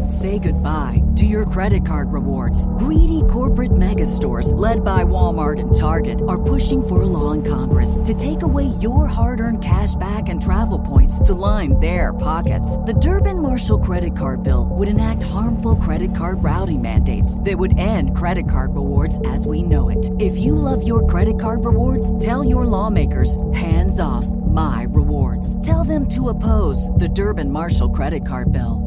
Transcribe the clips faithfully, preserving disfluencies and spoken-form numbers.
Say goodbye to your credit card rewards. Greedy corporate mega stores, led by Walmart and Target, are pushing for a law in Congress to take away your hard-earned cash back and travel points to line their pockets. The Durbin-Marshall credit card bill would enact harmful credit card routing mandates that would end credit card rewards as we know it. If you love your credit card rewards, tell your lawmakers, hands off my rewards. Tell them to oppose the Durbin-Marshall credit card bill.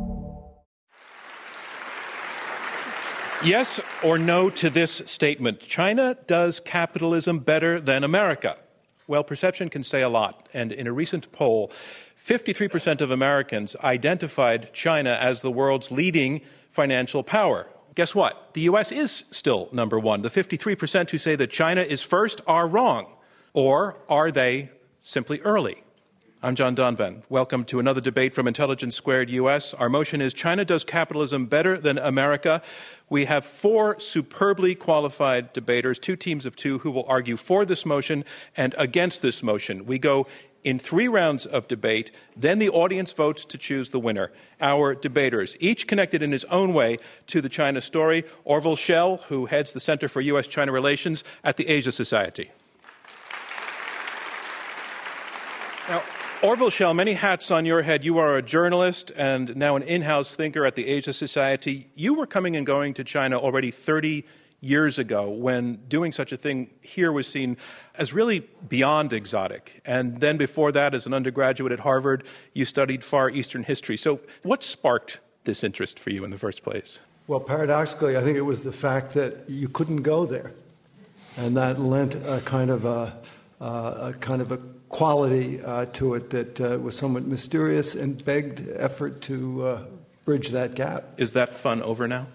Yes or no to this statement? China does capitalism better than America. Well, perception can say a lot. And in a recent poll, fifty-three percent of Americans identified China as the world's leading financial power. Guess what? The U S is still number one. The fifty-three percent who say that China is first are wrong. Or are they simply early? I'm John Donvan. Welcome to another debate from Intelligence Squared U S. Our motion is China does capitalism better than America. We have four superbly qualified debaters, two teams of two, who will argue for this motion and against this motion. We go in three rounds of debate. Then the audience votes to choose the winner. Our debaters, each connected in his own way to the China story. Orville Schell, who heads the Center for U S China Relations at the Asia Society. Now, Orville Schell, many hats on your head. You are a journalist and now an in-house thinker at the Asia Society. You were coming and going to China already thirty years ago when doing such a thing here was seen as really beyond exotic. And then before that, as an undergraduate at Harvard, you studied Far Eastern history. So what sparked this interest for you in the first place? Well, paradoxically, I think it was the fact that you couldn't go there. And that lent a kind of a, uh, a kind of a quality uh, to it that uh, was somewhat mysterious and begged effort to uh, bridge that gap. Is that fun over now?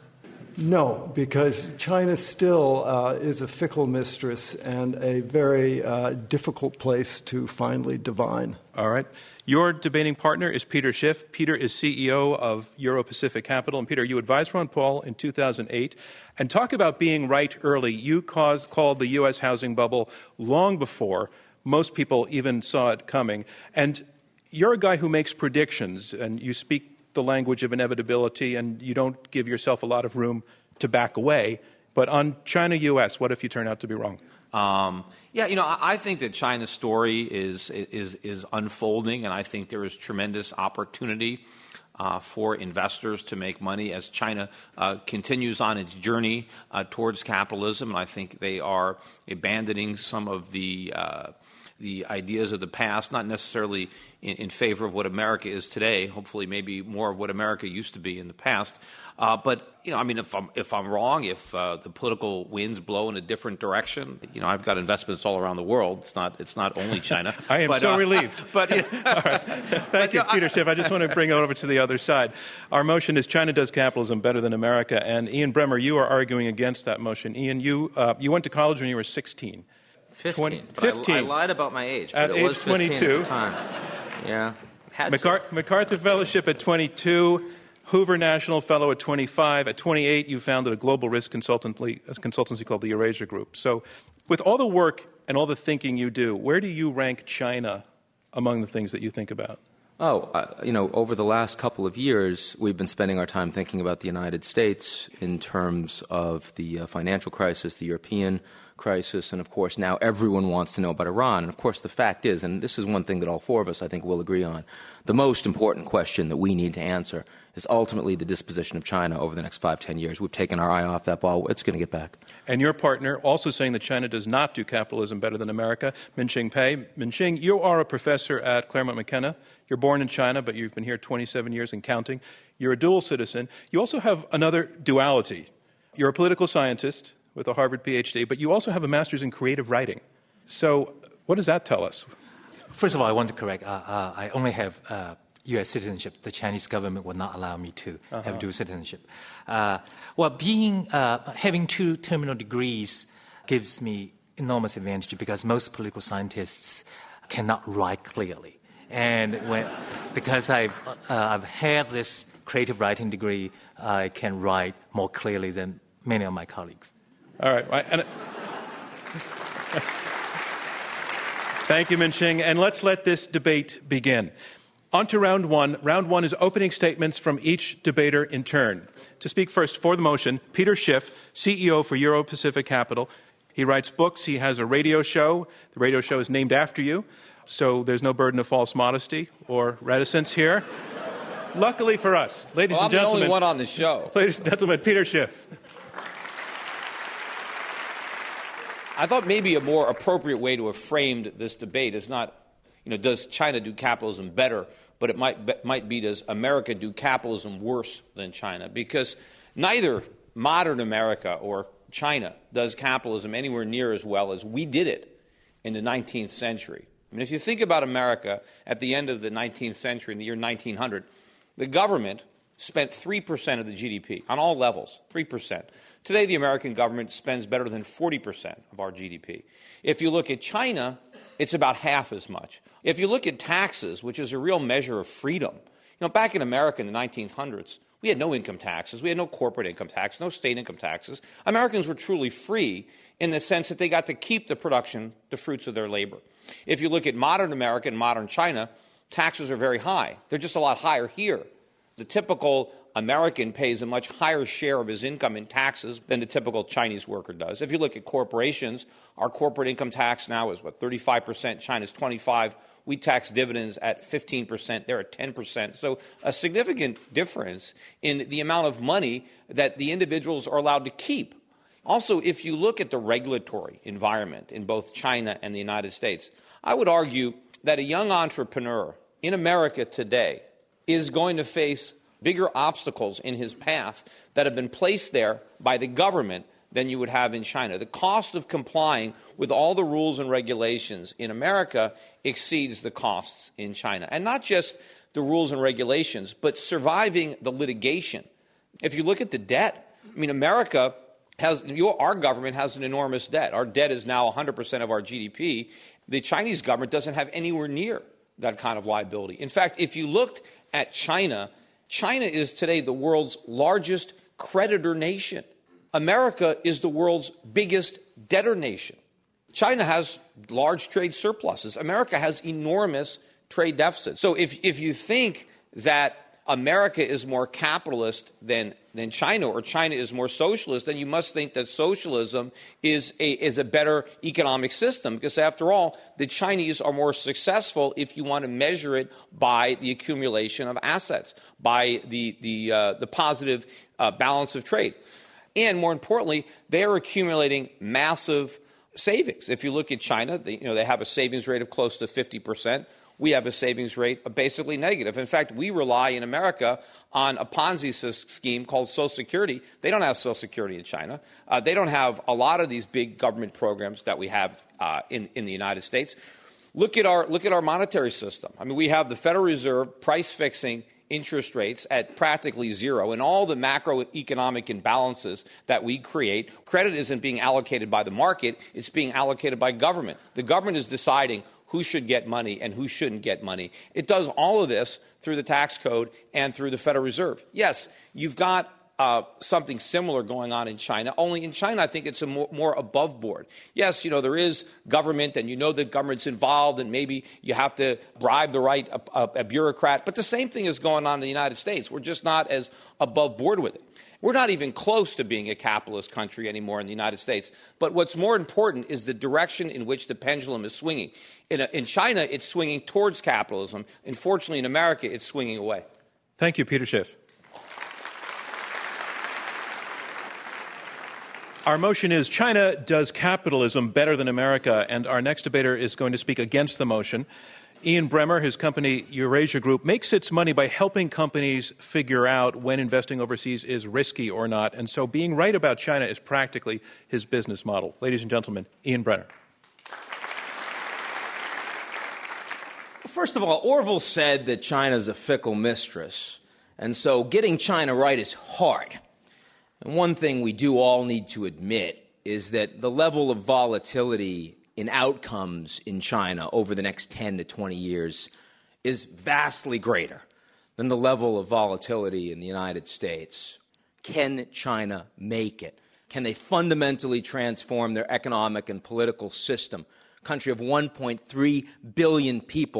No, because China still uh, is a fickle mistress and a very uh, difficult place to finally divine. All right. Your debating partner is Peter Schiff. Peter is C E O of Euro-Pacific Capital. And Peter, you advised Ron Paul in two thousand eight. And talk about being right early. You caused, called the U S housing bubble long before most people even saw it coming. And you're a guy who makes predictions, and you speak the language of inevitability, and you don't give yourself a lot of room to back away. But on China-U S, what if you turn out to be wrong? Um, yeah, you know, I, I think that China's story is, is, is unfolding, and I think there is tremendous opportunity Uh, for investors to make money as China uh, continues on its journey uh, towards capitalism. And I think they are abandoning some of the uh, the ideas of the past, not necessarily in, in favor of what America is today. Hopefully, maybe more of what America used to be in the past. Uh, but you know, I mean, if I'm if I'm wrong, if uh, the political winds blow in a different direction, you know, I've got investments all around the world. It's not it's not only China. I am but, so uh, relieved. But you know, all right. Thank you, Peter Schiff. I just want to bring it over to the other side. Our motion is China does capitalism better than America, and Ian Bremmer, you are arguing against that motion. Ian, you uh, you went to college when you were sixteen. Fifteen. twenty, fifteen. I, I lied about my age, but at it age was fifteen twenty-two. at the time. Yeah. Had MacArthur, MacArthur Fellowship at twenty-two. Hoover National Fellow at twenty-five. At twenty-eight, you founded a global risk consultancy, a consultancy called the Eurasia Group. So with all the work and all the thinking you do, where do you rank China among the things that you think about? Oh, uh, you know, over the last couple of years, we've been spending our time thinking about the United States in terms of the uh, financial crisis, the European crisis, and of course now everyone wants to know about Iran. And of course the fact is, and this is one thing that all four of us I think will agree on, the most important question that we need to answer is ultimately the disposition of China over the next five, ten years. We've taken our eye off that ball. It's going to get back. And your partner also saying that China does not do capitalism better than America, Minxin Pei. Minxin, you are a professor at Claremont McKenna. You're born in China, but you've been here twenty-seven years and counting. You're a dual citizen. You also have another duality. You're a political scientist with a Harvard P H D, but you also have a master's in creative writing. So what does that tell us? First of all, I want to correct. Uh, uh, I only have uh, U S citizenship. The Chinese government will not allow me to uh-huh. have dual citizenship. Uh, well, being uh, having two terminal degrees gives me enormous advantage because most political scientists cannot write clearly. And when, because I've uh, I've had this creative writing degree, I can write more clearly than many of my colleagues. All right. And thank you, Minxin. And let's let this debate begin. On to round one. Round one is opening statements from each debater in turn. To speak first for the motion, Peter Schiff, C E O for Euro Pacific Capital. He writes books. He has a radio show. The radio show is named after you, so there's no burden of false modesty or reticence here. Luckily for us, ladies well, and gentlemen. I'm the only one on the show. Ladies and gentlemen, Peter Schiff. I thought maybe a more appropriate way to have framed this debate is not, you know, does China do capitalism better, but it might might be, does America do capitalism worse than China? Because neither modern America or China does capitalism anywhere near as well as we did it in the nineteenth century. I mean, if you think about America at the end of the nineteenth century, in the year nineteen hundred, the government spent three percent of the G D P on all levels, three percent. Today, the American government spends better than forty percent of our G D P. If you look at China, it's about half as much. If you look at taxes, which is a real measure of freedom, you know, back in America in the nineteen hundreds, we had no income taxes. We had no corporate income tax, no state income taxes. Americans were truly free in the sense that they got to keep the production, the fruits of their labor. If you look at modern America and modern China, taxes are very high. They're just a lot higher here. The typical American pays a much higher share of his income in taxes than the typical Chinese worker does. If you look at corporations, our corporate income tax now is, what, thirty-five percent. China's twenty-five percent. We tax dividends at fifteen percent. They're at ten percent. So a significant difference in the amount of money that the individuals are allowed to keep. Also, if you look at the regulatory environment in both China and the United States, I would argue that a young entrepreneur in America today is going to face bigger obstacles in his path that have been placed there by the government than you would have in China. The cost of complying with all the rules and regulations in America exceeds the costs in China. And not just the rules and regulations, but surviving the litigation. If you look at the debt, I mean, America has, your, our government has an enormous debt. Our debt is now one hundred percent of our G D P. The Chinese government doesn't have anywhere near that kind of liability. In fact, if you looked at China, China is today the world's largest creditor nation. America is the world's biggest debtor nation. China has large trade surpluses. America has enormous trade deficits. So if, if you think that America is more capitalist than, than China, or China is more socialist, then you must think that socialism is a, is a better economic system, because after all, the Chinese are more successful if you want to measure it by the accumulation of assets, by the, the, uh, the positive uh, balance of trade. And more importantly, they are accumulating massive savings. If you look at China, they, you know, they have a savings rate of close to fifty percent. We have a savings rate of basically negative. In fact, we rely in America on a Ponzi scheme called Social Security. They don't have Social Security in China. Uh, they don't have a lot of these big government programs that we have uh, in, in the United States. Look at our look at our monetary system. I mean, we have the Federal Reserve price fixing interest rates at practically zero, and all the macroeconomic imbalances that we create. Credit isn't being allocated by the market, it's being allocated by government. The government is deciding who should get money and who shouldn't get money. It does all of this through the tax code and through the Federal Reserve. Yes, you've got Uh, something similar going on in China, only in China I think it's a more, more above board. Yes, you know, there is government, and you know that government's involved, and maybe you have to bribe the right a, a, a bureaucrat, but the same thing is going on in the United States. We're just not as above board with it. We're not even close to being a capitalist country anymore in the United States. But what's more important is the direction in which the pendulum is swinging. In, a, in China, it's swinging towards capitalism. Unfortunately, in America, it's swinging away. Thank you, Peter Schiff. Our motion is China does capitalism better than America, and our next debater is going to speak against the motion. Ian Bremmer, his company Eurasia Group, makes its money by helping companies figure out when investing overseas is risky or not, and so being right about China is practically his business model. Ladies and gentlemen, Ian Bremmer. First of all, Orville said that China is a fickle mistress, and so getting China right is hard. And one thing we do all need to admit is that the level of volatility in outcomes in China over the next ten to twenty years is vastly greater than the level of volatility in the United States. Can China make it? Can they fundamentally transform their economic and political system? A country of one point three billion people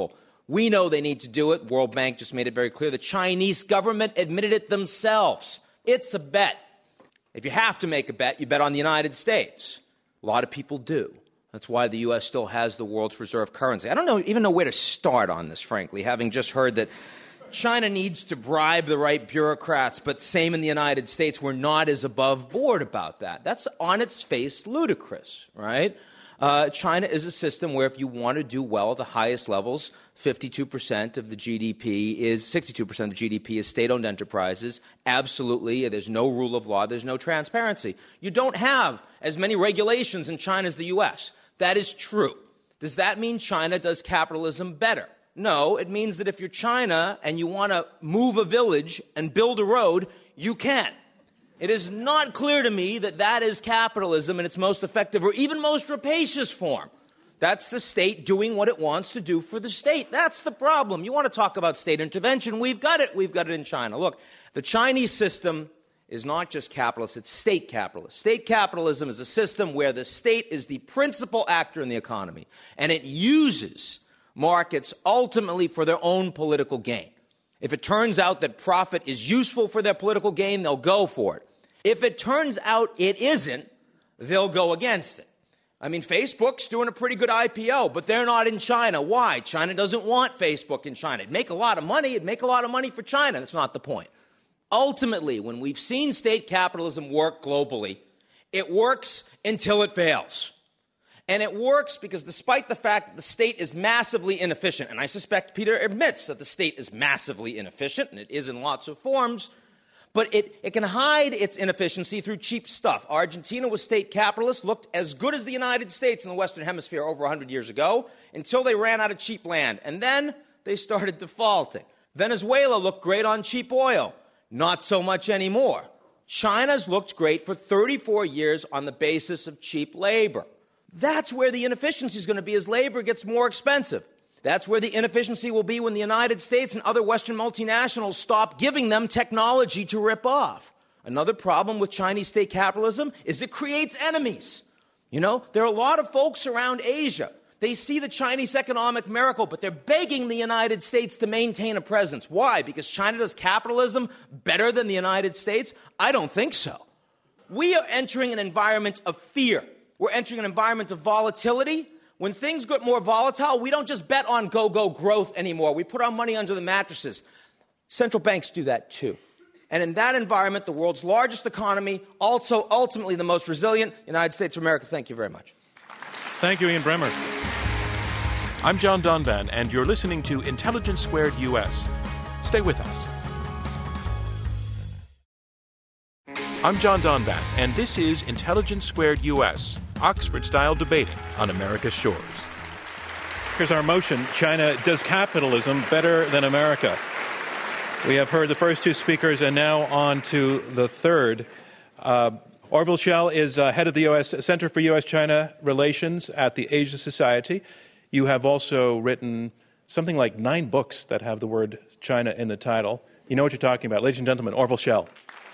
We know they need to do it. World Bank just made it very clear. The Chinese government admitted it themselves. It's a bet. If you have to make a bet, you bet on the United States. A lot of people do. That's why the U S still has the world's reserve currency. I don't know, even know where to start on this, frankly, having just heard that China needs to bribe the right bureaucrats, but same in the United States, we're not as above board about that. That's on its face ludicrous, right? Uh, China is a system where if you want to do well at the highest levels, fifty-two percent of the G D P is, sixty-two percent of G D P is state-owned enterprises. Absolutely, there's no rule of law, there's no transparency. You don't have as many regulations in China as the U S. That is true. Does that mean China does capitalism better? No, it means that if you're China and you want to move a village and build a road, you can. It is not clear to me that that is capitalism in its most effective or even most rapacious form. That's the state doing what it wants to do for the state. That's the problem. You want to talk about state intervention? We've got it. We've got it in China. Look, the Chinese system is not just capitalist, it's state capitalist. State capitalism is a system where the state is the principal actor in the economy, and it uses markets ultimately for their own political gain. If it turns out that profit is useful for their political gain, they'll go for it. If it turns out it isn't, they'll go against it. I mean, Facebook's doing a pretty good I P O, but they're not in China. Why? China doesn't want Facebook in China. It'd make a lot of money. It'd make a lot of money for China. That's not the point. Ultimately, when we've seen state capitalism work globally, it works until it fails. And it works because despite the fact that the state is massively inefficient, and I suspect Peter admits that the state is massively inefficient, and it is in lots of forms, but it, it can hide its inefficiency through cheap stuff. Argentina was state capitalist, looked as good as the United States in the Western Hemisphere over one hundred years ago, until they ran out of cheap land. And then they started defaulting. Venezuela looked great on cheap oil. Not so much anymore. China's looked great for thirty-four years on the basis of cheap labor. That's where the inefficiency is going to be as labor gets more expensive. That's where the inefficiency will be when the United States and other Western multinationals stop giving them technology to rip off. Another problem with Chinese state capitalism is it creates enemies. You know, there are a lot of folks around Asia. They see the Chinese economic miracle, but they're begging the United States to maintain a presence. Why? Because China does capitalism better than the United States? I don't think so. We are entering an environment of fear. We're entering an environment of volatility. When things get more volatile, we don't just bet on go-go growth anymore. We put our money under the mattresses. Central banks do that too. And in that environment, the world's largest economy, also ultimately the most resilient, United States of America. Thank you very much. Thank you, Ian Bremmer. I'm John Donvan, and you're listening to Intelligence Squared U S. Stay with us. I'm John Donvan, and this is Intelligence Squared U S, Oxford-style debating on America's shores. Here's our motion: China does capitalism better than America. We have heard the first two speakers, and now on to the third. Uh, Orville Schell is uh, head of the U S Center for U S China Relations at the Asia Society. You have also written something like nine books that have the word China in the title. You know what you're talking about. Ladies and gentlemen, Orville Schell.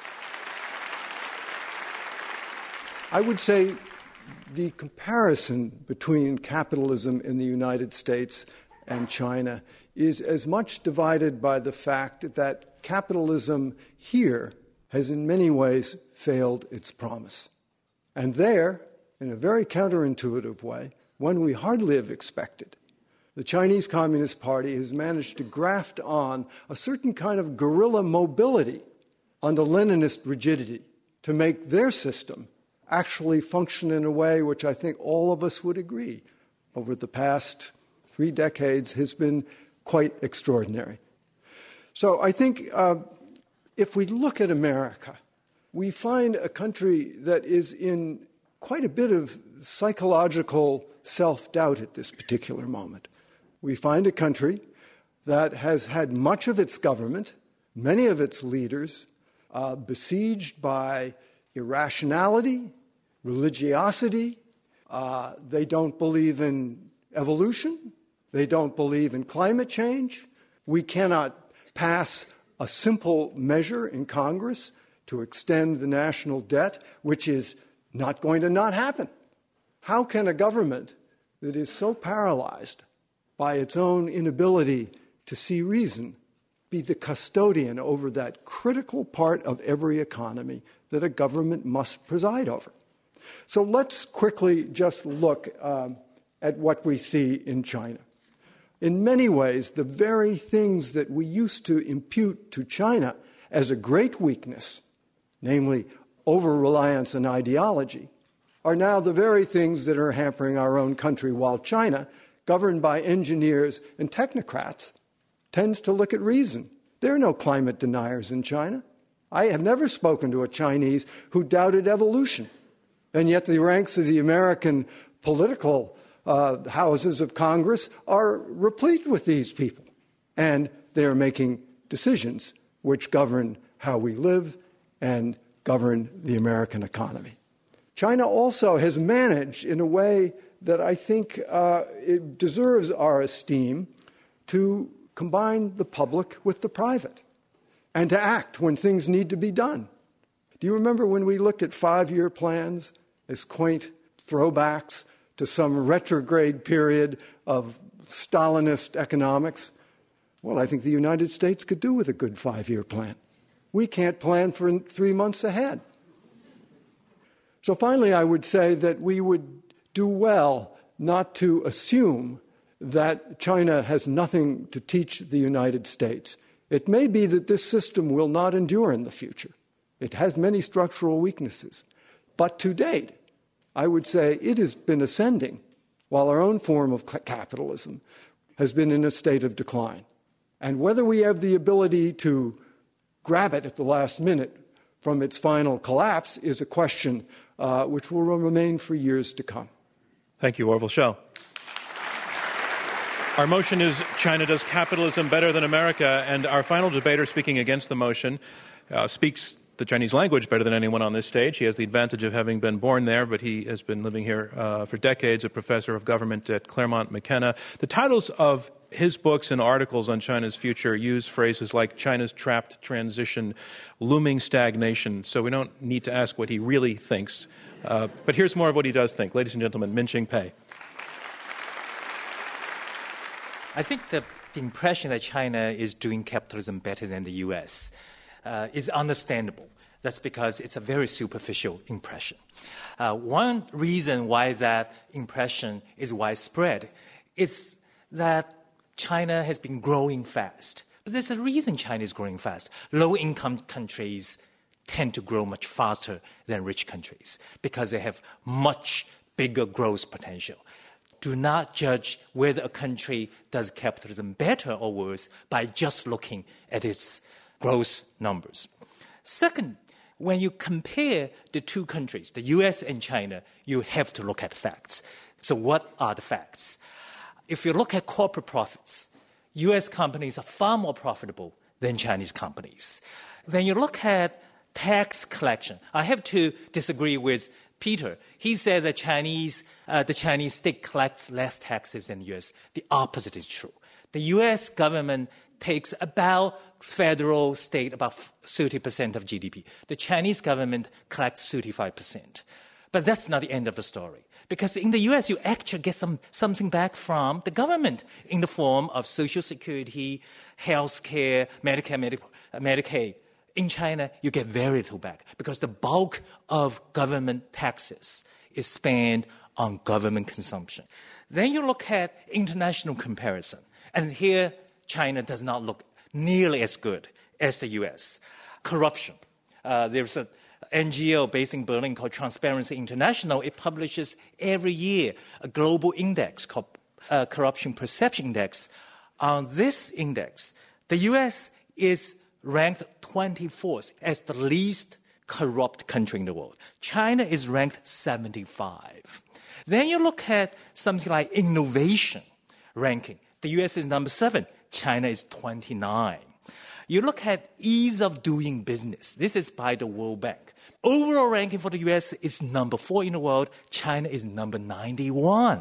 I would say the comparison between capitalism in the United States and China is as much divided by the fact that capitalism here has in many ways failed its promise. And there, in a very counterintuitive way, one we hardly have expected, the Chinese Communist Party has managed to graft on a certain kind of guerrilla mobility on the Leninist rigidity to make their system actually function in a way which I think all of us would agree over the past three decades has been quite extraordinary. So I think uh, if we look at America, we find a country that is in quite a bit of psychological self-doubt at this particular moment. We find a country that has had much of its government, many of its leaders, uh, besieged by irrationality, religiosity. Uh, they don't believe in evolution. They don't believe in climate change. We cannot pass a simple measure in Congress to extend the national debt, which is not going to not happen. How can a government that is so paralyzed by its own inability to see reason, be the custodian over that critical part of every economy that a government must preside over. So let's quickly just look um, at what we see in China. In many ways, the very things that we used to impute to China as a great weakness, namely over-reliance on ideology, are now the very things that are hampering our own country, while China, governed by engineers and technocrats, tends to look at reason. There are no climate deniers in China. I have never spoken to a Chinese who doubted evolution. And yet the ranks of the American political uh, houses of Congress are replete with these people. And they are making decisions which govern how we live and govern the American economy. China also has managed in a way that I think uh, it deserves our esteem to combine the public with the private and to act when things need to be done. Do you remember when we looked at five-year plans as quaint throwbacks to some retrograde period of Stalinist economics? Well, I think the United States could do with a good five-year plan. We can't plan for three months ahead. So finally, I would say that we would do well not to assume that China has nothing to teach the United States. It may be that this system will not endure in the future. It has many structural weaknesses. But to date, I would say it has been ascending, while our own form of capitalism has been in a state of decline. And whether we have the ability to grab it at the last minute from its final collapse is a question uh, which will remain for years to come. Thank you, Orville Schell. Our motion is China does capitalism better than America, and our final debater speaking against the motion uh, speaks the Chinese language better than anyone on this stage. He has the advantage of having been born there, but he has been living here uh, for decades, a professor of government at Claremont McKenna. The titles of his books and articles on China's future use phrases like China's trapped transition, looming stagnation, so we don't need to ask what he really thinks. Uh, but here's more of what he does think. Ladies and gentlemen, Min-Ching Pei. I think the, the impression that China is doing capitalism better than the U S uh, is understandable. That's because it's a very superficial impression. Uh, one reason why that impression is widespread is that China has been growing fast. But there's a reason China is growing fast. Low-income countries tend to grow much faster than rich countries because they have much bigger growth potential. Do not judge whether a country does capitalism better or worse by just looking at its growth numbers. Second, when you compare the two countries, the U S and China, you have to look at facts. So what are the facts? If you look at corporate profits, U S companies are far more profitable than Chinese companies. Then you look at tax collection. I have to disagree with Peter. He said that Chinese, uh, the Chinese state collects less taxes than the U S. The opposite is true. The U S government takes about federal, state, about thirty percent of G D P. The Chinese government collects thirty-five percent. But that's not the end of the story. Because in the U S, you actually get some, something back from the government in the form of Social Security, health care, Medicare, Medi- Medicaid. In China, you get very little back because the bulk of government taxes is spent on government consumption. Then you look at international comparison. And here, China does not look nearly as good as the U S. Corruption. Uh, there's an N G O based in Berlin called Transparency International. It publishes every year a global index called uh, Corruption Perception Index. On this index, the U S is ranked twenty-fourth as the least corrupt country in the world. China is ranked seventy-five. Then you look at something like innovation ranking. The U S is number seven. China is twenty-nine. You look at ease of doing business. This is by the World Bank. Overall ranking for the U S is number four in the world. China is number ninety-one.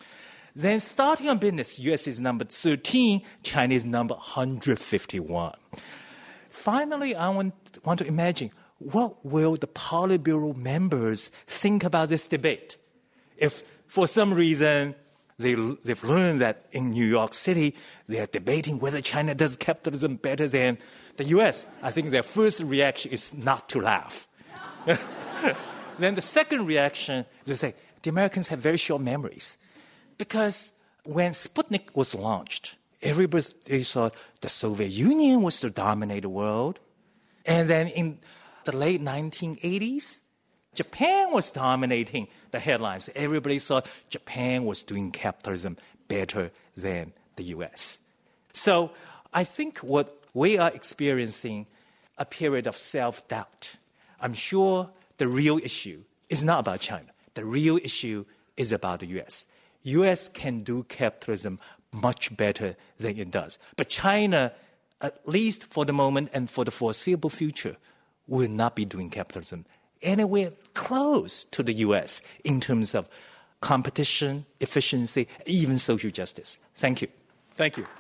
Then starting on business, U S is number thirteen. China is number one hundred fifty-one. Finally, I want, want to imagine, what will the Politburo members think about this debate? If for some reason they, they've learned that in New York City, they are debating whether China does capitalism better than the U S. I think their first reaction is not to laugh. Then the second reaction, they say, the Americans have very short memories. Because when Sputnik was launched, everybody thought the Soviet Union was to dominate the world. And then in the late nineteen eighties, Japan was dominating the headlines. Everybody thought Japan was doing capitalism better than the U S. So I think what we are experiencing a period of self-doubt. I'm sure the real issue is not about China. The real issue is about the U S. U S can do capitalism much better than it does. But China, at least for the moment and for the foreseeable future, will not be doing capitalism anywhere close to the U S in terms of competition, efficiency, even social justice. Thank you. Thank you.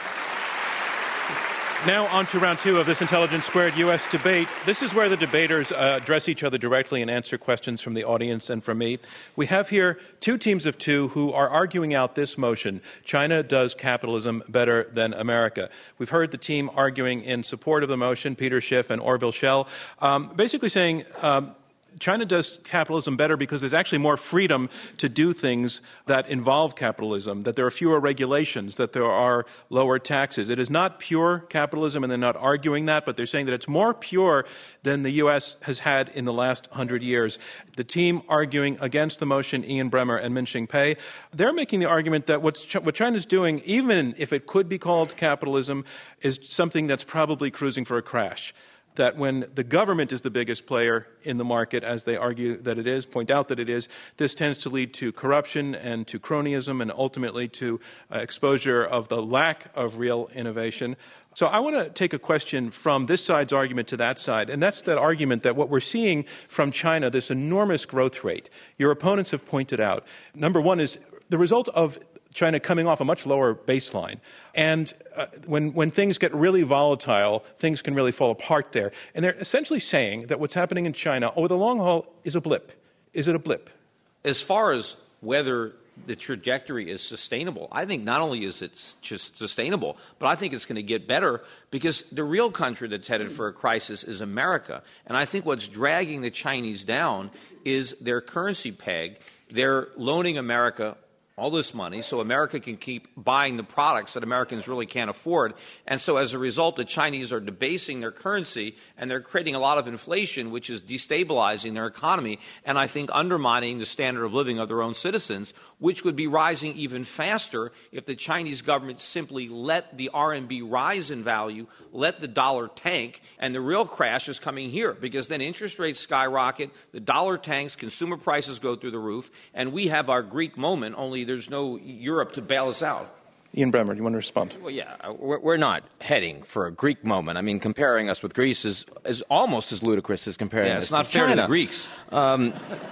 Now on to round two of this Intelligence Squared U S debate. This is where the debaters uh, address each other directly and answer questions from the audience and from me. We have here two teams of two who are arguing out this motion: China does capitalism better than America. We've heard the team arguing in support of the motion, Peter Schiff and Orville Schell, um, basically saying um, China does capitalism better because there's actually more freedom to do things that involve capitalism, that there are fewer regulations, that there are lower taxes. It is not pure capitalism, and they're not arguing that, but they're saying that it's more pure than the U S has had in the last hundred years. The team arguing against the motion, Ian Bremmer and Min-Ching Pei, they're making the argument that what's, what China's doing, even if it could be called capitalism, is something that's probably cruising for a crash. That when the government is the biggest player in the market, as they argue that it is, point out that it is, this tends to lead to corruption and to cronyism and ultimately to uh, exposure of the lack of real innovation. So I want to take a question from this side's argument to that side, and that's that argument that what we're seeing from China, this enormous growth rate, your opponents have pointed out, number one is the result of China coming off a much lower baseline. And uh, when, when things get really volatile, things can really fall apart there. And they're essentially saying that what's happening in China over the long haul is a blip. Is it a blip? As far as whether the trajectory is sustainable, I think not only is it just sustainable, but I think it's going to get better because the real country that's headed for a crisis is America. And I think what's dragging the Chinese down is their currency peg. They're loaning America all this money so America can keep buying the products that Americans really can't afford. And so as a result, the Chinese are debasing their currency and they're creating a lot of inflation, which is destabilizing their economy and I think undermining the standard of living of their own citizens, which would be rising even faster if the Chinese government simply let the R M B rise in value, let the dollar tank, and the real crash is coming here because then interest rates skyrocket, the dollar tanks, consumer prices go through the roof, and we have our Greek moment, only there's no Europe to bail us out. Ian Bremmer, do you want to respond? Well, yeah, we're not heading for a Greek moment. I mean, comparing us with Greece is, is almost as ludicrous as comparing yeah, us it's not to fair China. to the Greeks. Um,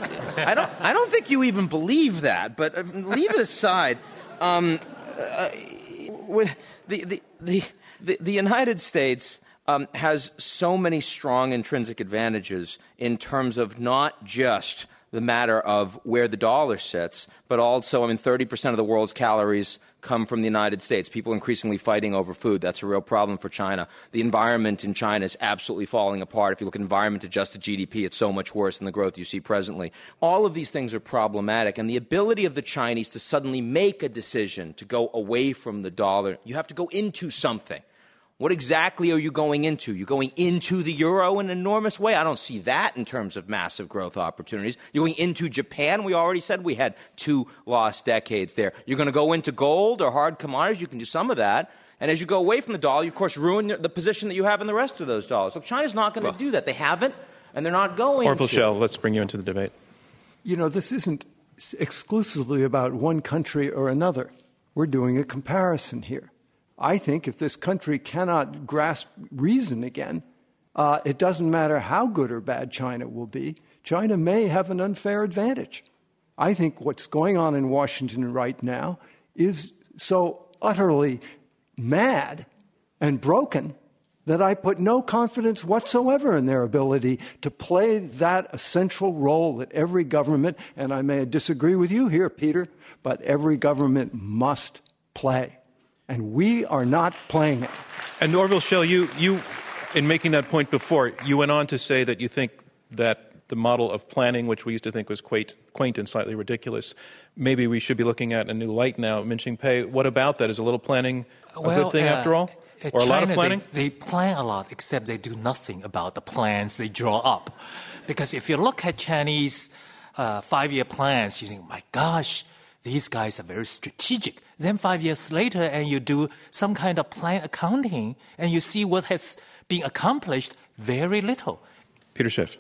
I don't. I don't think you even believe that. But leave it aside. Um, uh, with the, the the the the United States um, has so many strong intrinsic advantages in terms of not just the matter of where the dollar sits, but also, I mean, thirty percent of the world's calories come from the United States. People increasingly fighting over food. That's a real problem for China. The environment in China is absolutely falling apart. If you look at environment-adjusted G D P, it's so much worse than the growth you see presently. All of these things are problematic, and the ability of the Chinese to suddenly make a decision to go away from the dollar, you have to go into something. What exactly are you going into? You're going into the euro in an enormous way? I don't see that in terms of massive growth opportunities. You're going into Japan. We already said we had two lost decades there. You're going to go into gold or hard commodities. You can do some of that. And as you go away from the dollar, you, of course, ruin the position that you have in the rest of those dollars. So China's not going to well, do that. They haven't, and they're not going Orville to. Schell, let's bring you into the debate. You know, this isn't exclusively about one country or another. We're doing a comparison here. I think if this country cannot grasp reason again, uh, it doesn't matter how good or bad China will be, China may have an unfair advantage. I think what's going on in Washington right now is so utterly mad and broken that I put no confidence whatsoever in their ability to play that essential role that every government, and I may disagree with you here, Peter, but every government must play. And we are not playing it. And Orville Schell, you, you, in making that point before, you went on to say that you think that the model of planning, which we used to think was quaint, quaint and slightly ridiculous, maybe we should be looking at a new light now. Min-Ching Pei, what about that? Is a little planning a well, good thing uh, after all? Or China, a lot of planning? They, they plan a lot, except they do nothing about the plans they draw up. Because if you look at Chinese uh, five-year plans, you think, my gosh, these guys are very strategic. Then five years later, and you do some kind of plan accounting, and you see what has been accomplished, very little. Peter Schiff.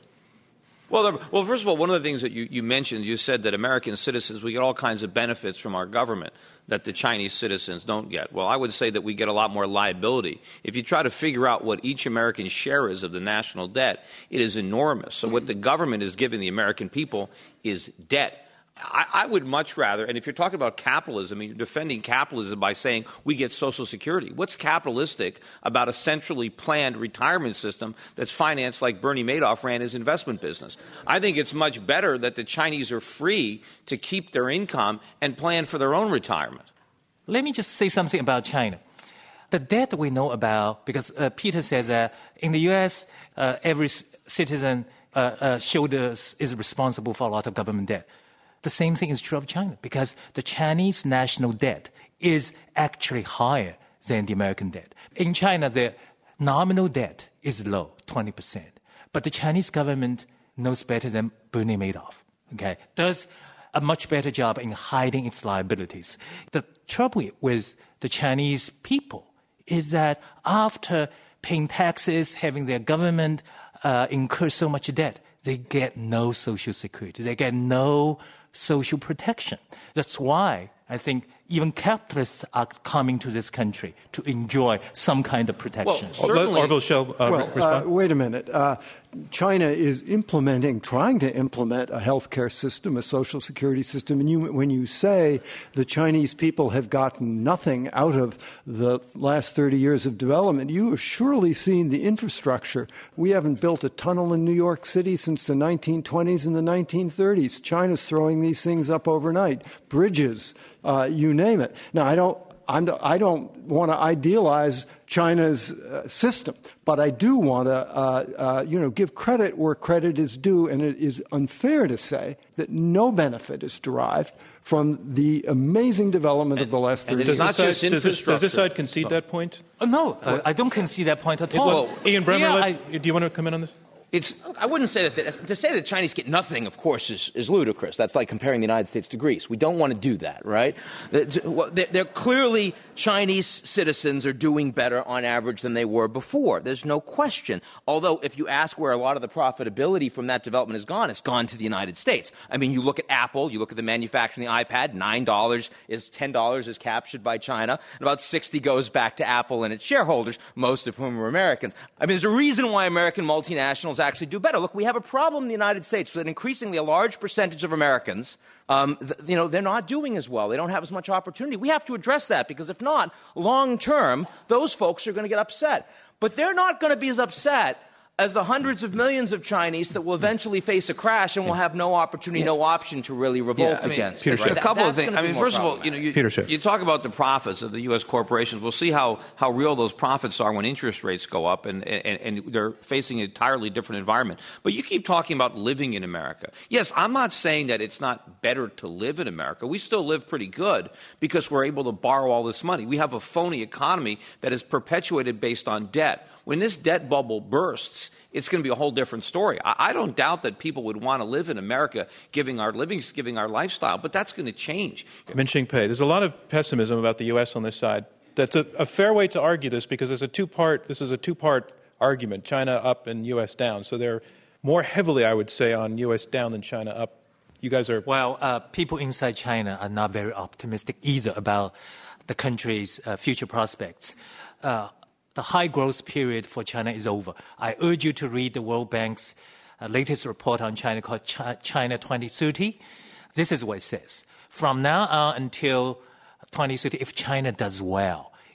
Well, well, first of all, one of the things that you, you mentioned, you said that American citizens, we get all kinds of benefits from our government that the Chinese citizens don't get. Well, I would say that we get a lot more liability. If you try to figure out what each American share is of the national debt, it is enormous. So what the government is giving the American people is debt. I, I would much rather, and if you're talking about capitalism, and you're defending capitalism by saying we get Social Security, what's capitalistic about a centrally planned retirement system that's financed like Bernie Madoff ran his investment business? I think it's much better that the Chinese are free to keep their income and plan for their own retirement. Let me just say something about China. The debt we know about, because uh, Peter says that in the U S, uh, every c- citizen uh, uh, shoulders is responsible for a lot of government debt. The same thing is true of China, because the Chinese national debt is actually higher than the American debt. In China, the nominal debt is low, twenty percent. But the Chinese government knows better than Bernie Madoff, okay? Does a much better job in hiding its liabilities. The trouble with the Chinese people is that after paying taxes, having their government uh, incur so much debt, they get no social security. They get no social protection. That's why I think even capitalists are coming to this country to enjoy some kind of protection. Well, certainly. Orville Schell, uh, well, respond. uh, wait a minute. Uh, China is implementing, trying to implement a healthcare system, a social security system. And you, when you say the Chinese people have gotten nothing out of the last thirty years of development, you have surely seen the infrastructure. We haven't built a tunnel in New York City since the nineteen twenties and the nineteen thirties. China's throwing these things up overnight. Bridges, uh, you name it. Now, I don't. I'm, I don't want to idealize China's uh, system, but I do want to, uh, uh, you know, give credit where credit is due, and it is unfair to say that no benefit is derived from the amazing development and, of the last thirty years. years. Not just does, this, does this side concede oh. that point? Uh, no, uh, I don't concede that point at all. Well, Ian Bremmer, yeah, let, I, do you want to come in on this? It's, I wouldn't say that, the, to say that the Chinese get nothing, of course, is, is ludicrous. That's like comparing the United States to Greece. We don't want to do that, right? They're, they're clearly, Chinese citizens are doing better on average than they were before. There's no question. Although, if you ask where a lot of the profitability from that development has gone, it's gone to the United States. I mean, you look at Apple, you look at the manufacturing of the iPad, nine dollars is, ten dollars is captured by China, and about sixty goes back to Apple and its shareholders, most of whom are Americans. I mean, there's a reason why American multinationals actually do better. Look, we have a problem in the United States that increasingly a large percentage of Americans, um, th- you know, they're not doing as well. They don't have as much opportunity. We have to address that, because if not, long term, those folks are going to get upset. But they're not going to be as upset as the hundreds of millions of Chinese that will eventually face a crash and will have no opportunity, yeah. no option to really revolt yeah, I mean, against. Peter it, right? A couple that, of things. I mean, first of all, you know, you, you talk about the profits of the U S corporations. We'll see how, how real those profits are when interest rates go up, and, and, and they're facing an entirely different environment. But you keep talking about living in America. Yes, I'm not saying that it's not better to live in America. We still live pretty good because we're able to borrow all this money. We have a phony economy that is perpetuated based on debt. When this debt bubble bursts, it's going to be a whole different story. I, I don't doubt that people would want to live in America, giving our living, giving our lifestyle, but that's going to change. Min-Ching Pei, there's a lot of pessimism about the U S on this side. That's a, a fair way to argue this, because there's a two-part. This is a two-part argument: China up and U S down. So they're more heavily, I would say, on U S down than China up. You guys are well. Uh, people inside China are not very optimistic either about the country's uh, future prospects. Uh, The high growth period for China is over. I urge you to read the World Bank's uh, latest report on China called Ch- China twenty thirty. This is what it says. From now on until twenty thirty, if China does well,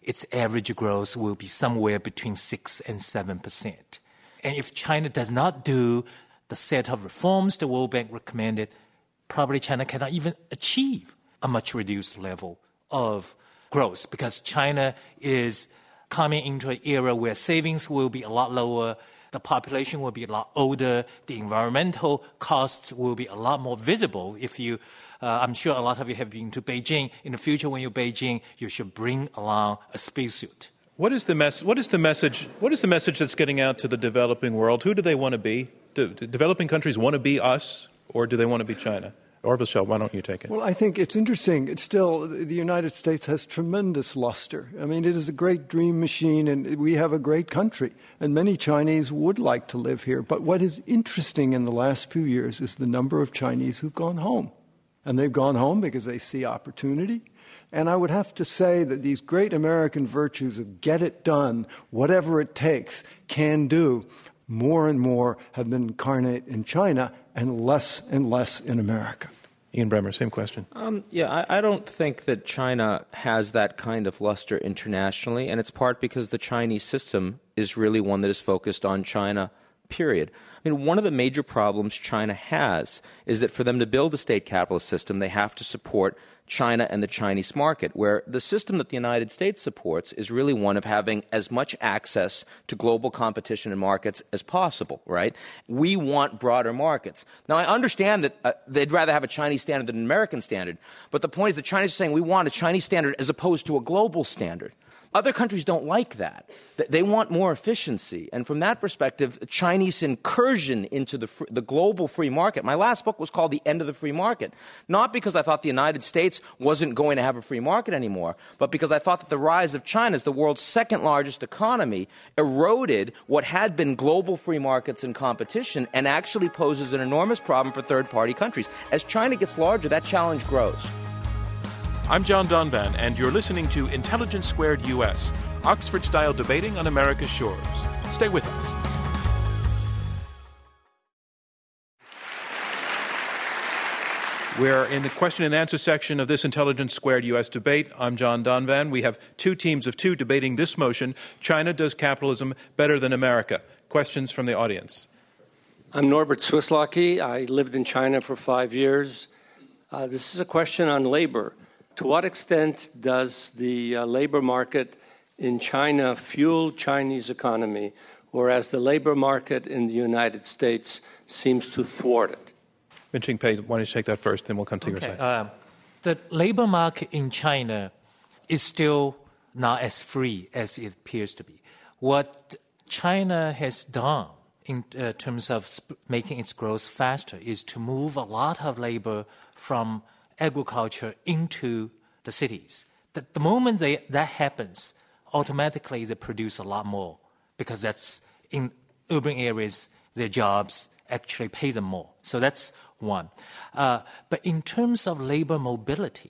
its average growth will be somewhere between six and seven percent. And if China does not do the set of reforms the World Bank recommended, probably China cannot even achieve a much reduced level of growth because China is coming into an era where savings will be a lot lower, the population will be a lot older, the environmental costs will be a lot more visible. If you, uh, I'm sure a lot of you have been to Beijing. In the future, when you're Beijing, you should bring along a spacesuit. What is the mess? What is the message? What is the message that's getting out to the developing world? Who do they want to be? Do, do developing countries want to be us, or do they want to be China? Orville Schell, why don't you take it? Well, I think it's interesting. It's still, the United States has tremendous luster. I mean, it is a great dream machine, and we have a great country. And many Chinese would like to live here. But what is interesting in the last few years is the number of Chinese who've gone home. And they've gone home because they see opportunity. And I would have to say that these great American virtues of get it done, whatever it takes, can do, more and more have been incarnate in China and less and less in America. Ian Bremmer, same question. Um, yeah, I, I don't think that China has that kind of luster internationally, and it's part because the Chinese system is really one that is focused on China, period. I mean, one of the major problems China has is that for them to build a state capitalist system, they have to support China and the Chinese market, where the system that the United States supports is really one of having as much access to global competition and markets as possible, right? We want broader markets. Now, I understand that uh, they'd rather have a Chinese standard than an American standard, but the point is the Chinese are saying we want a Chinese standard as opposed to a global standard. Other countries don't like that. They want more efficiency. And from that perspective, Chinese incursion into the, free, the global free market. My last book was called The End of the Free Market. Not because I thought the United States wasn't going to have a free market anymore, but because I thought that the rise of China as the world's second largest economy eroded what had been global free markets and competition and actually poses an enormous problem for third-party countries. As China gets larger, that challenge grows. I'm John Donvan, and you're listening to Intelligence Squared U S, Oxford-style debating on America's shores. Stay with us. We're in the question and answer section of this Intelligence Squared U S debate. I'm John Donvan. We have two teams of two debating this motion: China does capitalism better than America. Questions from the audience. I'm Norbert Swislocki. I lived in China for five years. Uh, this is a question on labor. To what extent does the uh, labor market in China fuel Chinese economy, whereas the labor market in the United States seems to thwart it? Min-Ching Pei, why don't you take that first, then we'll come to okay. your side. Um, the labor market in China is still not as free as it appears to be. What China has done in uh, terms of sp- making its growth faster is to move a lot of labor from agriculture into the cities. The, the moment they, that happens, automatically they produce a lot more because that's in urban areas, their jobs actually pay them more. So that's one. Uh, but in terms of labor mobility,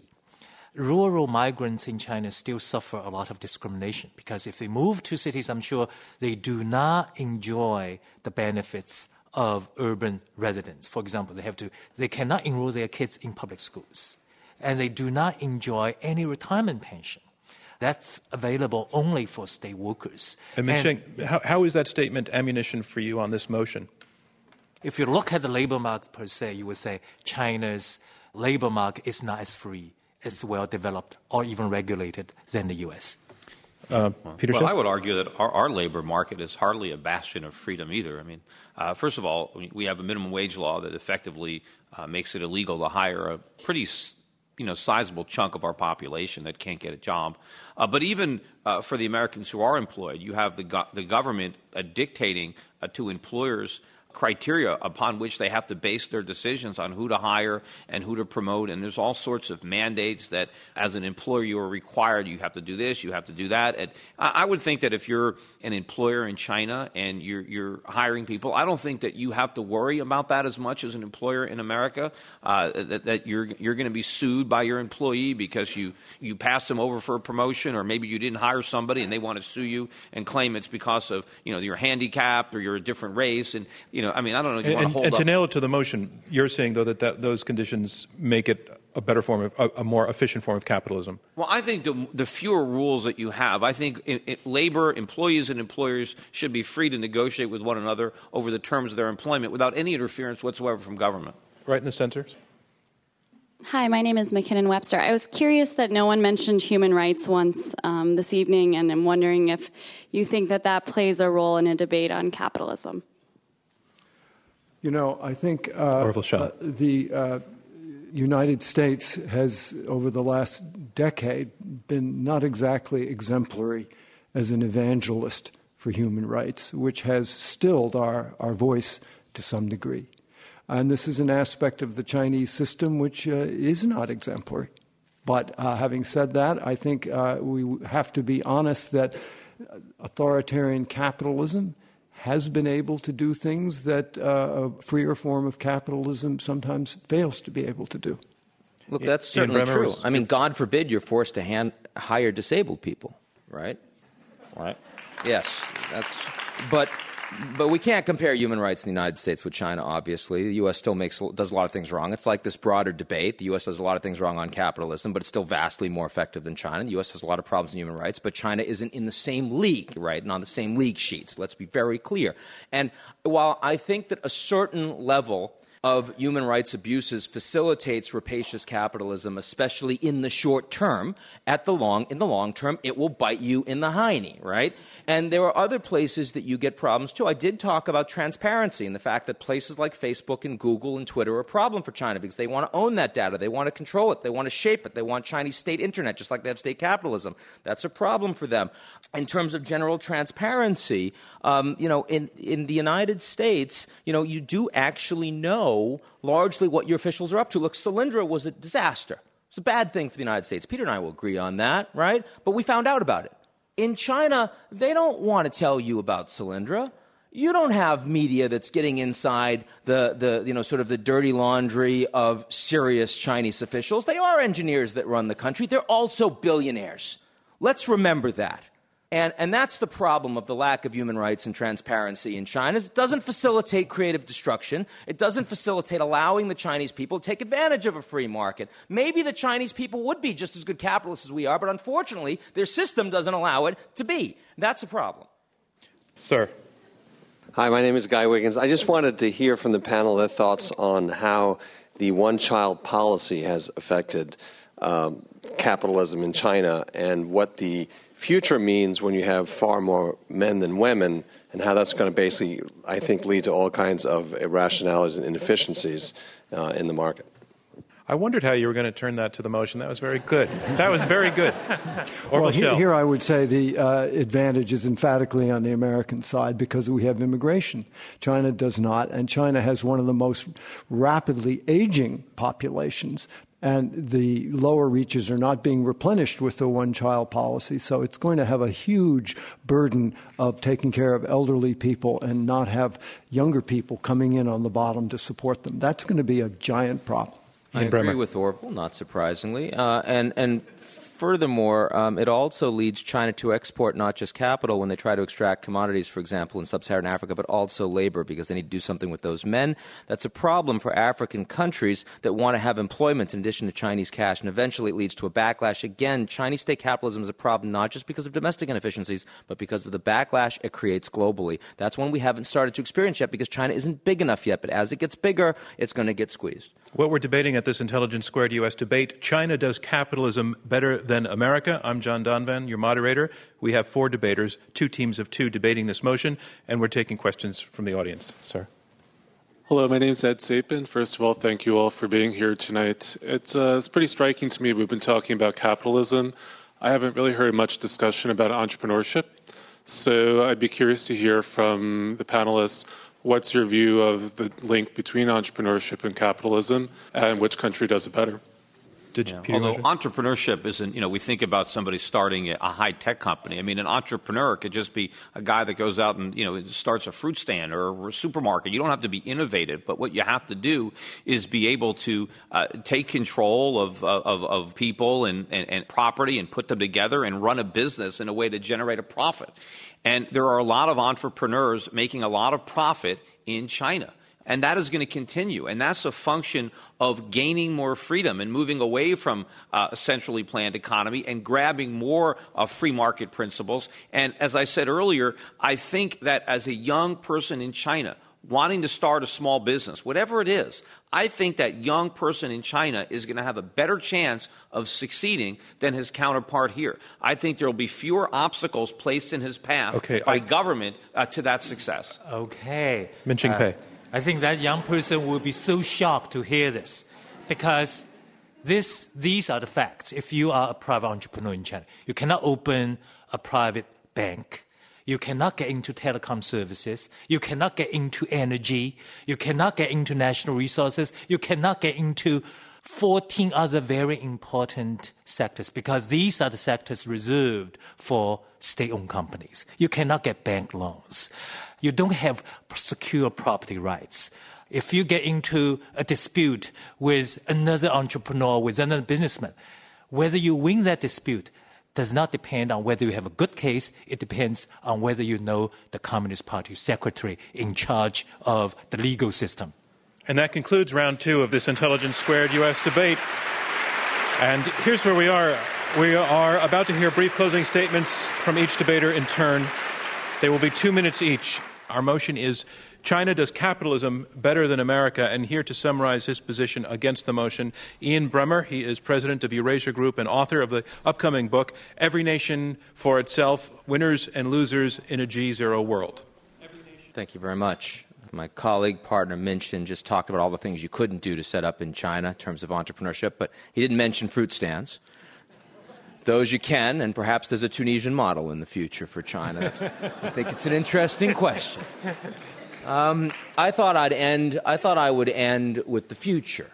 rural migrants in China still suffer a lot of discrimination because if they move to cities, I'm sure they do not enjoy the benefits of urban residents. For example, they have to, they cannot enroll their kids in public schools, and they do not enjoy any retirement pension. That's available only for state workers. And Min-Ching, how, how is that statement ammunition for you on this motion? If you look at the labor market per se, you would say China's labor market is not as free, as well developed, or even regulated than the U S. Uh, Peter well, Schiff? I would argue that our, our labor market is hardly a bastion of freedom either. I mean, uh, first of all, we have a minimum wage law that effectively uh, makes it illegal to hire a pretty, you know, sizable chunk of our population that can't get a job. Uh, but even uh, for the Americans who are employed, you have the go- the government uh, dictating uh, to employers criteria upon which they have to base their decisions on who to hire and who to promote. And there's all sorts of mandates that as an employer you are required, you have to do this, you have to do that. And I would think that if you're an employer in China and you're, you're hiring people, I don't think that you have to worry about that as much as an employer in America, uh, that, that you're, you're going to be sued by your employee because you, you passed them over for a promotion, or maybe you didn't hire somebody and they want to sue you and claim it's because of, you know, you're handicapped or you're a different race. And, you know, I mean, I don't know. You and want to hold and up. to nail it to the motion, you're saying, though, that, that those conditions make it a better form of, a, a more efficient form of capitalism? Well, I think the, the fewer rules that you have, I think it, it, labor, employees and employers should be free to negotiate with one another over the terms of their employment without any interference whatsoever from government. Right in the center. Hi, my name is McKinnon Webster. I was curious that no one mentioned human rights once um, this evening, and I'm wondering if you think that that plays a role in a debate on capitalism. You know, I think uh, uh, the uh, United States has, over the last decade, been not exactly exemplary as an evangelist for human rights, which has stilled our, our voice to some degree. And this is an aspect of the Chinese system which uh, is not exemplary. But uh, having said that, I think uh, we have to be honest that authoritarian capitalism has been able to do things that uh, a freer form of capitalism sometimes fails to be able to do. Look, that's certainly true. I mean, God forbid you're forced to hand, hire disabled people, right? Right. Yes, that's. But but we can't compare human rights in the United States with China. Obviously, the U S still makes does a lot of things wrong. It's like this broader debate. The U S does a lot of things wrong on capitalism, but it's still vastly more effective than China. The U S has a lot of problems in human rights, but China isn't in the same league, right, and on the same league sheets. Let's be very clear. And while I think that a certain level of human rights abuses facilitates rapacious capitalism, especially in the short term, at the long, in the long term, it will bite you in the hiney, right? And there are other places that you get problems too. I did talk about transparency and the fact that places like Facebook and Google and Twitter are a problem for China because they want to own that data. They want to control it. They want to shape it. They want Chinese state internet, just like they have state capitalism. That's a problem for them. In terms of general transparency, um, you know, in, in the United States, you know, you do actually know largely what your officials are up to. Look, Solyndra was a disaster. It's a bad thing for the United States. Peter and I will agree on that, right? But we found out about it. In China, they don't want to tell you about Solyndra. You don't have media that's getting inside the, the, you know, sort of the dirty laundry of serious Chinese officials. They are engineers that run the country. They're also billionaires. Let's remember that. And, and that's the problem of the lack of human rights and transparency in China. Is it doesn't facilitate creative destruction. It doesn't facilitate allowing the Chinese people to take advantage of a free market. Maybe the Chinese people would be just as good capitalists as we are, but unfortunately, their system doesn't allow it to be. That's a problem. Sir. Hi, my name is Guy Wiggins. I just wanted to hear from the panel their thoughts on how the one-child policy has affected um, capitalism in China and what the future means when you have far more men than women, and how that's going to basically, I think, lead to all kinds of irrationalities and inefficiencies uh, in the market. I wondered how you were going to turn that to the motion. That was very good. That was very good. Or well, Michelle. Here I would say the uh, advantage is emphatically on the American side because we have immigration. China does not, and China has one of the most rapidly aging populations. And the lower reaches are not being replenished with the one-child policy. So it's going to have a huge burden of taking care of elderly people and not have younger people coming in on the bottom to support them. That's going to be a giant problem. I agree with Orville, not surprisingly. Uh, and, and furthermore, um, it also leads China to export not just capital when they try to extract commodities, for example, in sub-Saharan Africa, but also labor because they need to do something with those men. That's a problem for African countries that want to have employment in addition to Chinese cash, and eventually it leads to a backlash. Again, Chinese state capitalism is a problem not just because of domestic inefficiencies, but because of the backlash it creates globally. That's one we haven't started to experience yet because China isn't big enough yet, but as it gets bigger, it's going to get squeezed. What we're debating at this Intelligence Squared U S debate, China does capitalism better than America. I'm John Donvan, your moderator. We have four debaters, two teams of two debating this motion, and we're taking questions from the audience. Sir. Hello, my name is Ed Sapin. First of all, thank you all for being here tonight. It's, uh, it's pretty striking to me we've been talking about capitalism. I haven't really heard much discussion about entrepreneurship, so I'd be curious to hear from the panelists what's your view of the link between entrepreneurship and capitalism, and which country does it better? Did you, yeah. Although entrepreneurship isn't, you know, we think about somebody starting a high-tech company. I mean, an entrepreneur could just be a guy that goes out and, you know, starts a fruit stand or a supermarket. You don't have to be innovative, but what you have to do is be able to uh, take control of, of, of people and, and, and property and put them together and run a business in a way to generate a profit. And there are a lot of entrepreneurs making a lot of profit in China. And that is going to continue. And that's a function of gaining more freedom and moving away from uh, a centrally planned economy and grabbing more of free market principles. And as I said earlier, I think that as a young person in China wanting to start a small business, whatever it is, I think that young person in China is going to have a better chance of succeeding than his counterpart here. I think there will be fewer obstacles placed in his path okay, by I... government uh, to that success. Okay. Min Ching-pei. Uh, I think that young person will be so shocked to hear this because this, these are the facts. If you are a private entrepreneur in China, you cannot open a private bank. You cannot get into telecom services. You cannot get into energy. You cannot get into national resources. You cannot get into fourteen other very important sectors because these are the sectors reserved for state-owned companies. You cannot get bank loans. You don't have secure property rights. If you get into a dispute with another entrepreneur, with another businessman, whether you win that dispute does not depend on whether you have a good case. It depends on whether you know the Communist Party secretary in charge of the legal system. And that concludes round two of this Intelligence Squared U S debate. And here's where we are. We are about to hear brief closing statements from each debater in turn. They will be two minutes each. Our motion is China does capitalism better than America. And here to summarize his position against the motion, Ian Bremmer. He is president of Eurasia Group and author of the upcoming book, Every Nation for Itself, Winners and Losers in a G zero World. Thank you very much. My colleague, partner Minchin, just talked about all the things you couldn't do to set up in China in terms of entrepreneurship, but he didn't mention fruit stands. Those you can, and perhaps there's a Tunisian model in the future for China. That's, I think it's an interesting question. Um, I thought I'd end. I thought I would end with the future.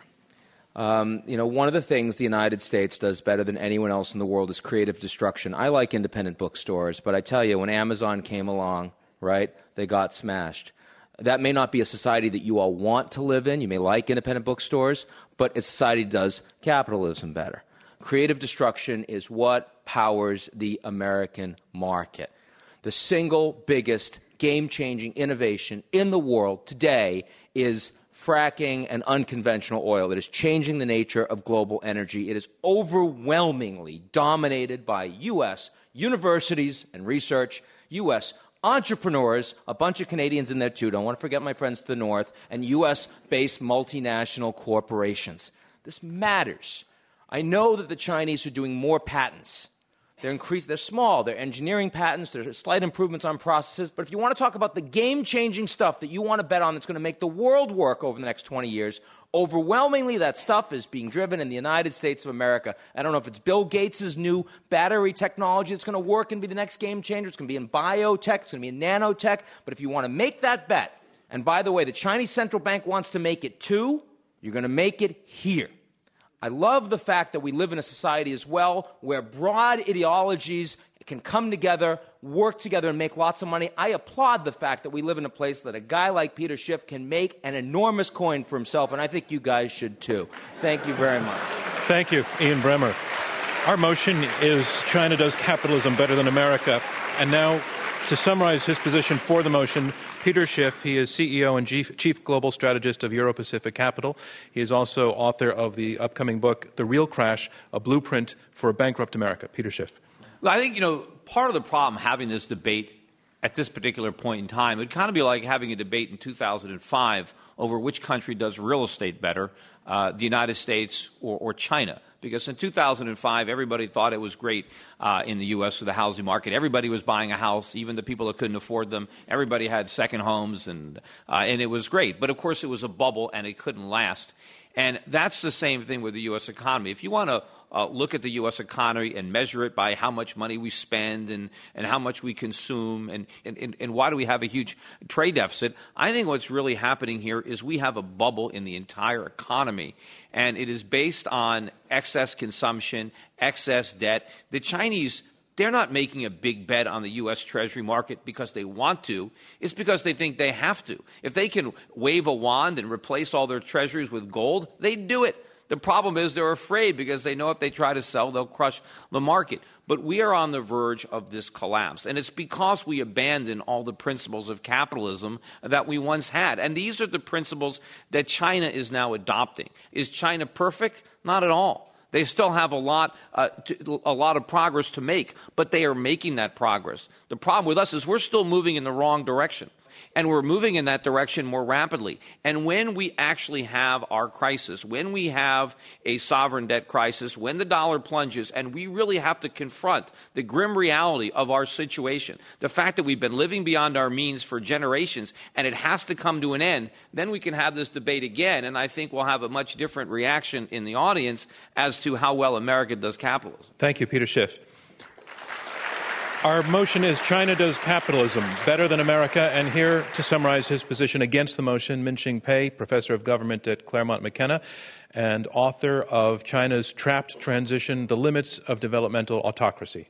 Um, you know, one of the things the United States does better than anyone else in the world is creative destruction. I like independent bookstores, but I tell you, when Amazon came along, right, they got smashed. That may not be a society that you all want to live in. You may like independent bookstores, but a society does capitalism better. Creative destruction is what powers the American market. The single biggest game-changing innovation in the world today is fracking and unconventional oil. It is changing the nature of global energy. It is overwhelmingly dominated by U S universities and research, U S entrepreneurs, a bunch of Canadians in there too, don't want to forget my friends to the north, and U S-based multinational corporations. This matters. I know that the Chinese are doing more patents. They're increased, they're small, they're engineering patents, there's slight improvements on processes, but if you want to talk about the game-changing stuff that you want to bet on that's going to make the world work over the next twenty years, overwhelmingly that stuff is being driven in the United States of America. I don't know if it's Bill Gates' new battery technology that's going to work and be the next game changer. It's going to be in biotech, it's going to be in nanotech, but if you want to make that bet, and by the way, the Chinese central bank wants to make it too, you're going to make it here. I love the fact that we live in a society as well where broad ideologies can come together, work together, and make lots of money. I applaud the fact that we live in a place that a guy like Peter Schiff can make an enormous coin for himself, and I think you guys should too. Thank you very much. Thank you, Ian Bremmer. Our motion is China does capitalism better than America. And now, to summarize his position for the motion, Peter Schiff. He is C E O and Chief Global Strategist of Euro-Pacific Capital. He is also author of the upcoming book, The Real Crash, A Blueprint for a Bankrupt America. Peter Schiff. Well, I think, you know, part of the problem having this debate at this particular point in time, it would kind of be like having a debate in two thousand five over which country does real estate better, uh, the United States or, or China. Because in two thousand five, everybody thought it was great uh, in the U S for the housing market. Everybody was buying a house, even the people that couldn't afford them. Everybody had second homes, and uh, and it was great. But, of course, it was a bubble, and it couldn't last. And that's the same thing with the U S economy. If you want to uh, look at the U S economy and measure it by how much money we spend and, and how much we consume and, and, and why do we have a huge trade deficit, I think what's really happening here is we have a bubble in the entire economy. And it is based on excess consumption, excess debt. The Chinese, they're not making a big bet on the U S Treasury market because they want to. It's because they think they have to. If they can wave a wand and replace all their treasuries with gold, they'd do it. The problem is they're afraid because they know if they try to sell, they'll crush the market. But we are on the verge of this collapse. And it's because we abandon all the principles of capitalism that we once had. And these are the principles that China is now adopting. Is China perfect? Not at all. They still have a lot, uh, to, a lot of progress to make, but they are making that progress. The problem with us is we're still moving in the wrong direction. And we're moving in that direction more rapidly. And when we actually have our crisis, when we have a sovereign debt crisis, when the dollar plunges, and we really have to confront the grim reality of our situation, the fact that we've been living beyond our means for generations, and it has to come to an end, then we can have this debate again, and I think we'll have a much different reaction in the audience as to how well America does capitalism. Thank you, Peter Schiff. Our motion is China does capitalism better than America. And here to summarize his position against the motion, Minxin Pei, professor of government at Claremont McKenna and author of China's Trapped Transition, The Limits of Developmental Autocracy.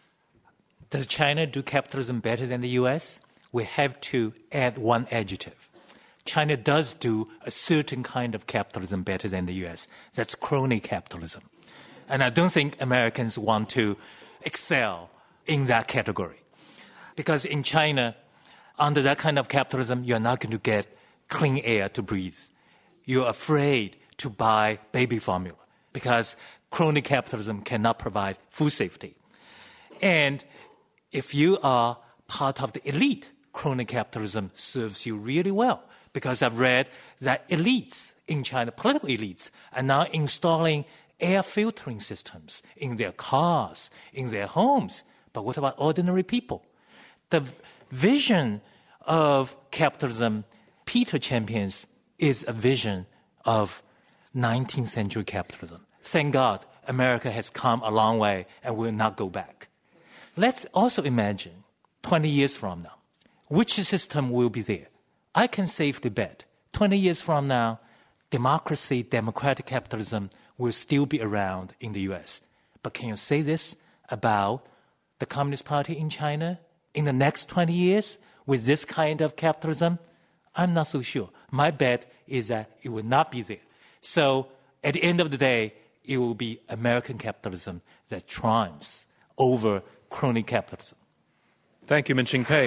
Does China do capitalism better than the U S? We have to add one adjective. China does do a certain kind of capitalism better than the U S. That's crony capitalism. And I don't think Americans want to excel in that category. Because in China, under that kind of capitalism, you're not going to get clean air to breathe. You're afraid to buy baby formula because crony capitalism cannot provide food safety. And if you are part of the elite, crony capitalism serves you really well. Because I've read that elites in China, political elites, are now installing air filtering systems in their cars, in their homes. But what about ordinary people? The vision of capitalism Peter champions is a vision of nineteenth century capitalism. Thank God America has come a long way and will not go back. Let's also imagine twenty years from now, which system will be there? I can safely bet twenty years from now, democracy, democratic capitalism will still be around in the U S. But can you say this about the Communist Party in China in the next twenty years with this kind of capitalism? I'm not so sure. My bet is that it will not be there. So at the end of the day, it will be American capitalism that triumphs over crony capitalism. Thank you, Minxin Pei.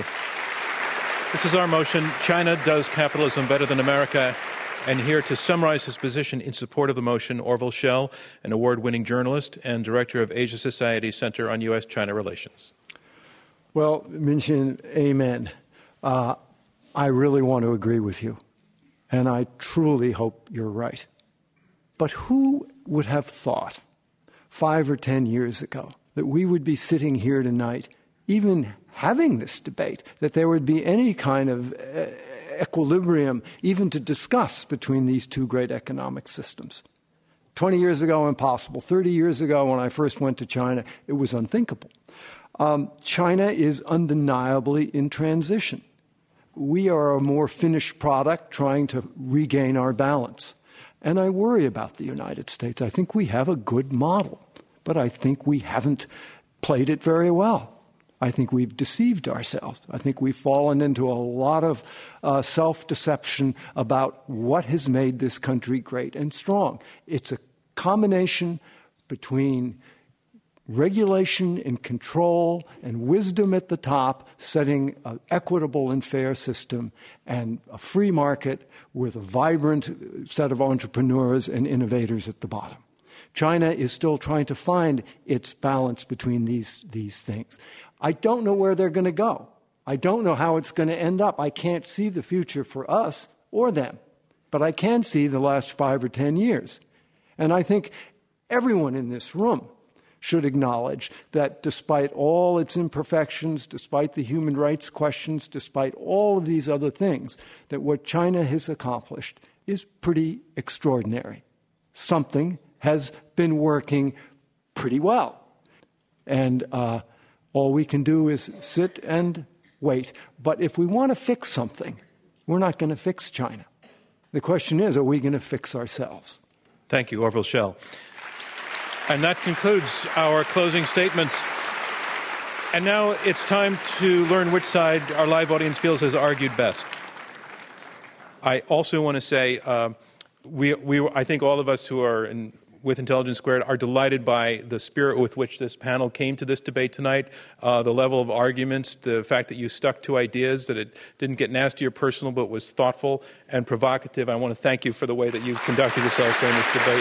This is our motion, China does capitalism better than America. And here to summarize his position in support of the motion, Orville Schell, an award-winning journalist and director of Asia Society's Center on U S China Relations. Well, Minxin, amen. Uh, I really want to agree with you, and I truly hope you're right. But who would have thought five or ten years ago that we would be sitting here tonight, even having this debate, that there would be any kind of uh, equilibrium even to discuss between these two great economic systems? twenty years ago, impossible. thirty years ago, when I first went to China, it was unthinkable. Um, China is undeniably in transition. We are a more finished product trying to regain our balance. And I worry about the United States. I think we have a good model, but I think we haven't played it very well. I think we've deceived ourselves. I think we've fallen into a lot of uh, self-deception about what has made this country great and strong. It's a combination between regulation and control and wisdom at the top, setting an equitable and fair system, and a free market with a vibrant set of entrepreneurs and innovators at the bottom. China is still trying to find its balance between these, these things. I don't know where they're going to go. I don't know how it's going to end up. I can't see the future for us or them. But I can see the last five or ten years. And I think everyone in this room should acknowledge that despite all its imperfections, despite the human rights questions, despite all of these other things, that what China has accomplished is pretty extraordinary. Something has been working pretty well. And uh, all we can do is sit and wait. But if we want to fix something, we're not going to fix China. The question is, are we going to fix ourselves? Thank you, Orville Schell. And that concludes our closing statements. And now it's time to learn which side our live audience feels has argued best. I also want to say uh, we, we, I think all of us who are in, with Intelligence Squared are delighted by the spirit with which this panel came to this debate tonight, uh, the level of arguments, the fact that you stuck to ideas, that it didn't get nasty or personal, but was thoughtful and provocative. I want to thank you for the way that you've conducted yourselves during this debate.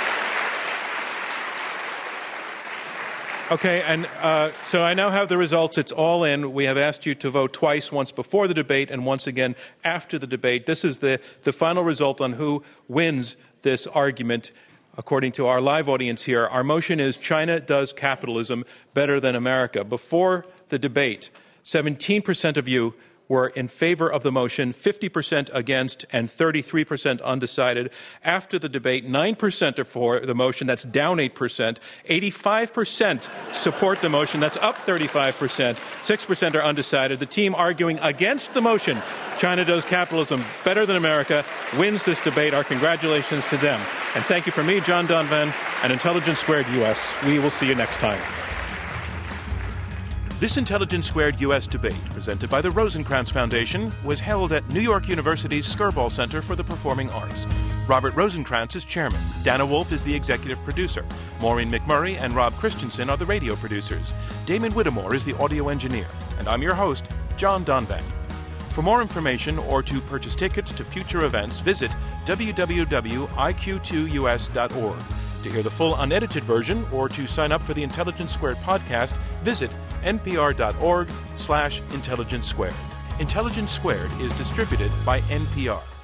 Okay, and uh, so I now have the results. It's all in. We have asked you to vote twice, once before the debate and once again after the debate. This is the, the final result on who wins this argument. According to our live audience here, our motion is China does capitalism better than America. Before the debate, seventeen percent of you were in favor of the motion, fifty percent against, and thirty-three percent undecided. After the debate, nine percent are for the motion. That's down eight percent. eighty-five percent support the motion. That's up thirty-five percent. six percent are undecided. The team arguing against the motion, China does capitalism better than America, wins this debate. Our congratulations to them. And thank you from me, John Donvan, and Intelligence Squared U S. We will see you next time. This Intelligence Squared U S debate, presented by the Rosencrantz Foundation, was held at New York University's Skirball Center for the Performing Arts. Robert Rosencrantz is chairman. Dana Wolf is the executive producer. Maureen McMurray and Rob Christensen are the radio producers. Damon Whittemore is the audio engineer. And I'm your host, John Donvan. For more information or to purchase tickets to future events, visit w w w dot i q two u s dot org. To hear the full unedited version or to sign up for the Intelligence Squared podcast, visit npr.org slash intelligence squared. Intelligence Squared is distributed by N P R.